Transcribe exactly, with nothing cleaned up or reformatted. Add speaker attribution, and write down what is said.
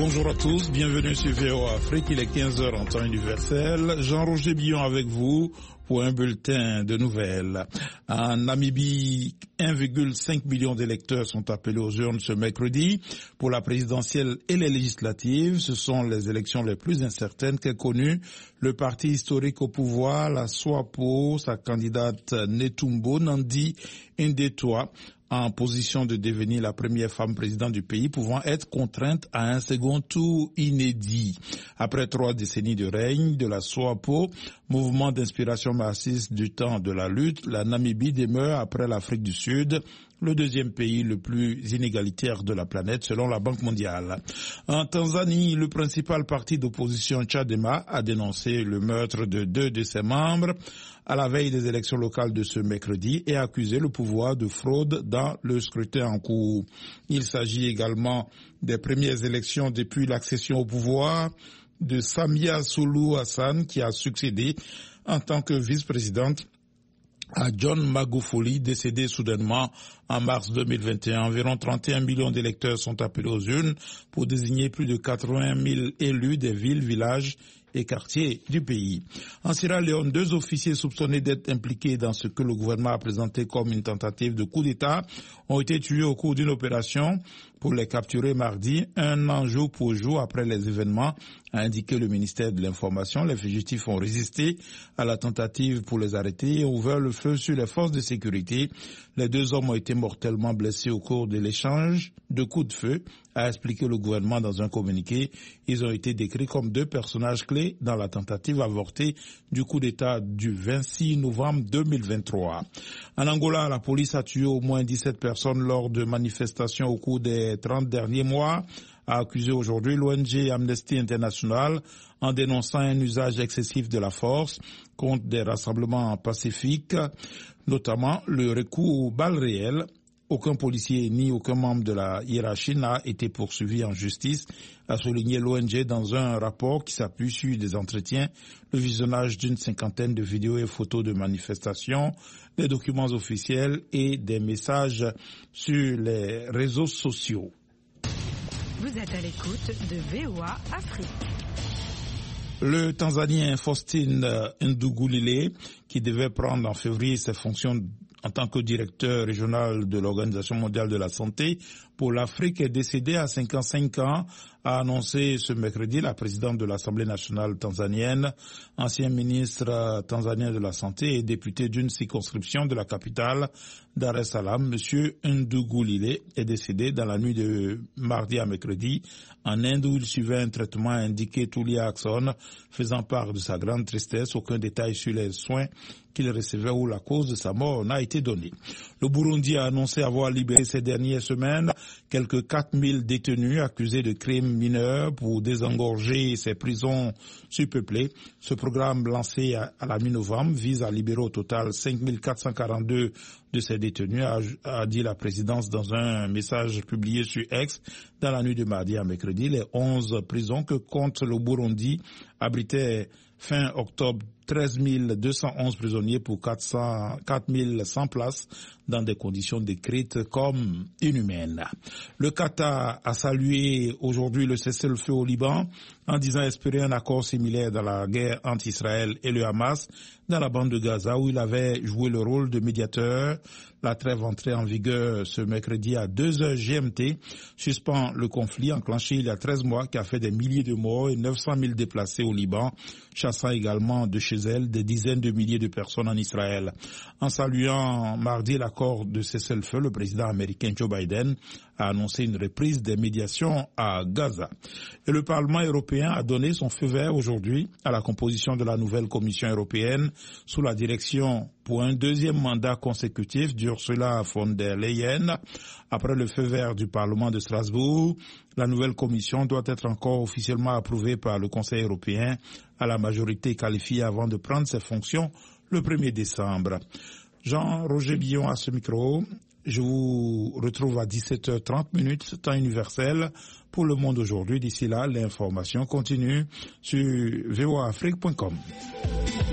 Speaker 1: Bonjour à tous, bienvenue sur V O A Afrique, il est quinze heures en temps universel. Jean-Roger Billon avec vous pour un bulletin de nouvelles. En Namibie, un virgule cinq million d'électeurs sont appelés aux urnes ce mercredi pour la présidentielle et les législatives. Ce sont les élections les plus incertaines qu'ait connues le parti historique au pouvoir, la SWAPO, sa candidate Netumbo Nandi Ndaitwah, en position de devenir la première femme présidente du pays, pouvant être contrainte à un second tour inédit. Après trois décennies de règne de la SWAPO, mouvement d'inspiration marxiste du temps de la lutte, la Namibie demeure, après l'Afrique du Sud, le deuxième pays le plus inégalitaire de la planète selon la Banque mondiale. En Tanzanie, le principal parti d'opposition Chadema a dénoncé le meurtre de deux de ses membres à la veille des élections locales de ce mercredi et a accusé le pouvoir de fraude dans le scrutin en cours. Il s'agit également des premières élections depuis l'accession au pouvoir de Samia Suluhu Hassan qui a succédé en tant que vice-présidente à John Magufuli, décédé soudainement en mars deux mille vingt et un. Environ trente et un millions d'électeurs sont appelés aux urnes pour désigner plus de quatre-vingt mille élus des villes, villages et quartiers du pays. En Sierra Leone, deux officiers soupçonnés d'être impliqués dans ce que le gouvernement a présenté comme une tentative de coup d'État ont été tués au cours d'une opération pour les capturer mardi, un an jour pour jour après les événements, a indiqué le ministère de l'Information. Les fugitifs ont résisté à la tentative pour les arrêter et ont ouvert le feu sur les forces de sécurité. Les deux hommes ont été mortellement blessés au cours de l'échange de coups de feu, a expliqué le gouvernement dans un communiqué. Ils ont été décrits comme deux personnages clés dans la tentative avortée du coup d'État du vingt-six novembre deux mille vingt-trois. En Angola, la police a tué au moins dix-sept personnes lors de manifestations au cours des trente derniers mois, a accusé aujourd'hui l'O N G Amnesty International en dénonçant un usage excessif de la force contre des rassemblements pacifiques, notamment le recours aux balles réelles. Aucun policier ni aucun membre de la hiérarchie n'a été poursuivi en justice, a souligné l'O N G dans un rapport qui s'appuie sur des entretiens, le visionnage d'une cinquantaine de vidéos et photos de manifestations, des documents officiels et des messages sur les réseaux sociaux.
Speaker 2: Vous êtes à l'écoute de V O A Afrique.
Speaker 1: Le Tanzanien Faustin Ndugulile, qui devait prendre en février ses fonctions en tant que directeur régional de l'Organisation mondiale de la santé pour l'Afrique, est décédé à cinquante-cinq ans, a annoncé ce mercredi la présidente de l'Assemblée nationale tanzanienne, ancien ministre tanzanien de la santé et député d'une circonscription de la capitale Dar es Salaam. Monsieur Ndugulile est décédé dans la nuit de mardi à mercredi en Inde où il suivait un traitement indiqué Tulia Axon, faisant part de sa grande tristesse. Aucun détail sur les soins qu'il recevait ou la cause de sa mort n'a été donné. Le Burundi a annoncé avoir libéré ces dernières semaines quelques quatre mille détenus accusés de crimes mineurs pour désengorger ses prisons surpeuplées. Ce programme lancé à, à la mi-novembre vise à libérer au total cinq mille quatre cent quarante-deux de ces détenus, a, a dit la présidence dans un message publié sur X dans la nuit de mardi à mercredi. Les onze prisons que compte le Burundi abritaient fin octobre treize mille deux cent onze prisonniers pour quatre mille cent places dans des conditions décrites comme inhumaines. Le Qatar a salué aujourd'hui le cessez-le-feu au Liban en disant espérer un accord similaire dans la guerre entre Israël et le Hamas dans la bande de Gaza où il avait joué le rôle de médiateur. La trêve entrée en vigueur ce mercredi à deux heures G M T suspend le conflit enclenché il y a treize mois qui a fait des milliers de morts et neuf cent mille déplacés au Liban, chassant également de chez elle des dizaines de milliers de personnes en Israël. En saluant mardi l'accord de cessez-le-feu, le président américain Joe Biden a annoncé une reprise des médiations à Gaza. Et le Parlement européen a donné son feu vert aujourd'hui à la composition de la nouvelle Commission européenne sous la direction pour un deuxième mandat consécutif d'Ursula von der Leyen. Après le feu vert du Parlement de Strasbourg, la nouvelle Commission doit être encore officiellement approuvée par le Conseil européen à la majorité qualifiée avant de prendre ses fonctions le premier décembre. Jean-Roger Billon à ce micro. Je vous retrouve à dix-sept heures trente minutes, temps universel pour Le Monde aujourd'hui. D'ici là, l'information continue sur v o a afrique point com.